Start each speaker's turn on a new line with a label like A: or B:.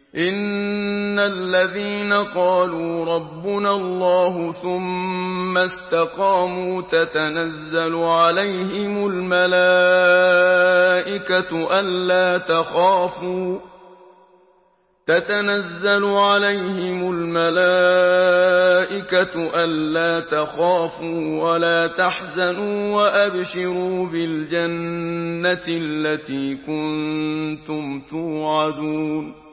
A: إن الذين قالوا ربنا الله ثم استقاموا تتنزل عليهم الملائكة ألا تخافوا ولا تحزنوا وأبشروا بالجنة التي كنتم توعدون